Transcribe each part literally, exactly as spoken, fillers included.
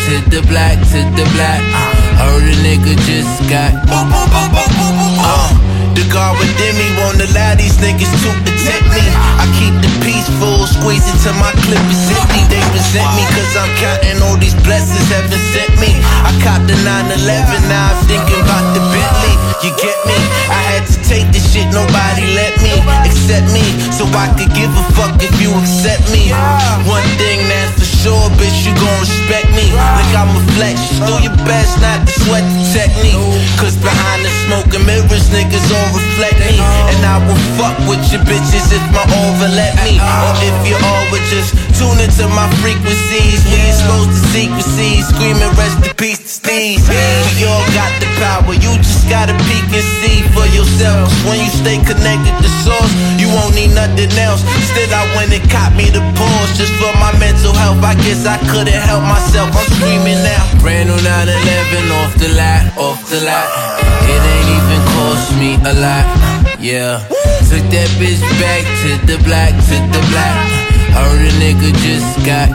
to the black, to the black. Heard a nigga just got. Uh, the God within me won't allow these niggas to protect me. I keep the peaceful, squeeze it till my clip is empty. They resent me cause I'm counting all these blessings heaven sent me. I copped the nine eleven, now I'm thinking about the Bentley. You get me? I had to take this shit, nobody let me accept me, so I could give a fuck if you accept me. One thing that's for sure, bitch, you gon' respect me. Like I'm a flex, just do your best not to sweat the technique. Cause behind the smoke and mirrors, niggas all reflect me. And I will fuck with your bitches if my over let me. Or if you all would just tune into my frequencies. We exposed to secrecies, screaming rest in peace to Steve. We all got the power, you just gotta peek and see for yourself. When you stay connected to source, you won't need nothing else. Instead I went and caught me the pause just for my mental health. I guess I couldn't help myself, I'm screaming now. Brand new nine eleven off the lot, off the lot. It ain't even cost me a lot, yeah. Took that bitch back to the black, to the black. Heard a nigga just got.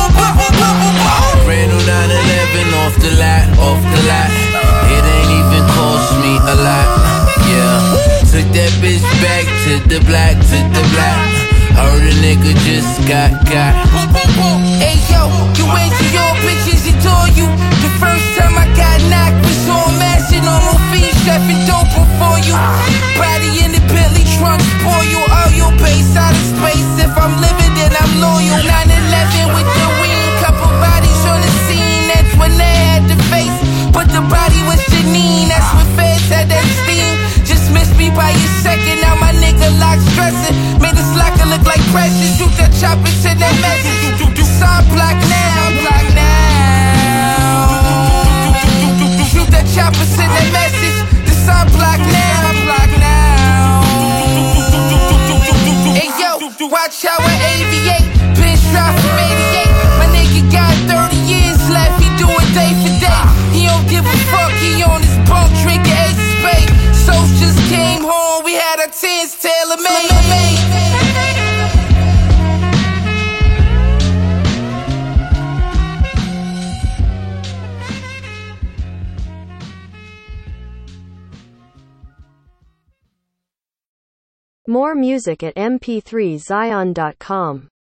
Brand new nine eleven off the lot, off the lot. It ain't even cost me a lot, yeah. Took that bitch back to the black, to the black. Heard a nigga just got, got. Hey yo, you answer your bitches adore you. The first time I got knocked, we saw him mashing on my feet, stepping dope before you. Body in the Bentley trunk, spoil you. All your base out of space. If I'm living, then I'm loyal. nine eleven with the wing, couple bodies on the scene. That's when they had the face, but the body was Janine. That's when feds had that steam. Just missed me by a second. Now my nigga locked stressing. Made this locker look like precious. Shoot that chopper, send that message. So I'm black now, I'm black now. Shoot that chopper, send that message. This I'm black now, I'm black now. Hey yo, watch how I aviate. Bench drop from eighty-eight. My nigga got thirty years left. He do it day for day. He don't give a fuck. He on his bunk drinking ace of spade. Souls just came home. We had our tens tailor-made. More music at m p three zion dot com.